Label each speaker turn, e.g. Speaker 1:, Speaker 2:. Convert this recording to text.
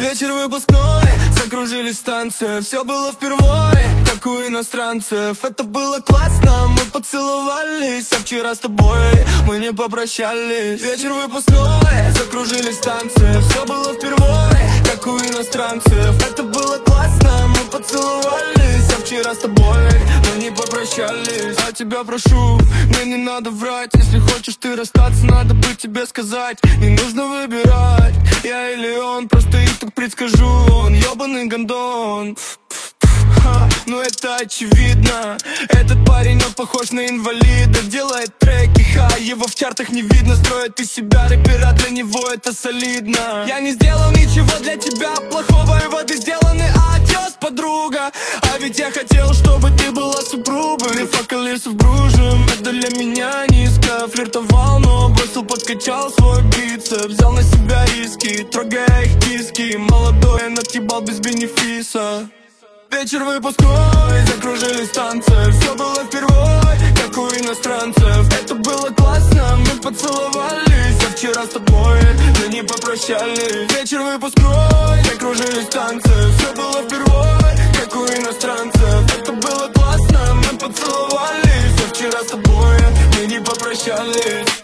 Speaker 1: Вечер выпускной, закружились станции. Все было впервые, как у иностранцев. Это было классно, мы поцеловались. А вчера с тобой мы не попрощались. Вечер выпускной, закружились станции. Все было впервые, как у иностранцев. Это было классно, мы поцеловались. А вчера с тобой мы не попрощались. Я тебя прошу, мне не надо врать. Если хочешь ты расстаться, надо бы тебе сказать. Не нужно выбирать, я или он, просто и так предскажу. Он ёбаный гондон. Ну это очевидно. Этот парень, он похож на инвалида. Делает треки, его в чартах не видно. Строит из себя рэпера, для него это солидно. Я не сделал ничего для тебя плохого, и вот и сделаны адьос, подруга. А ведь я хотел, чтобы ты была супругой. Мы факались в Бружем, это для меня низко. Флиртовал, но бросил, подкачал свой бицепс. Взял на себя риски, трогая их киски. Молодой, натъебал без бенефиса. Вечер выпускной, закружились станции. Все было впервые, как у иностранцев. Это было классно, мы поцеловались. А вчера с тобой мы не попрощались. Вечер выпускной, закружились станции. Все было впервые, как у иностранцев. Это было классно, мы поцеловались. А вчера с тобой мы не попрощались.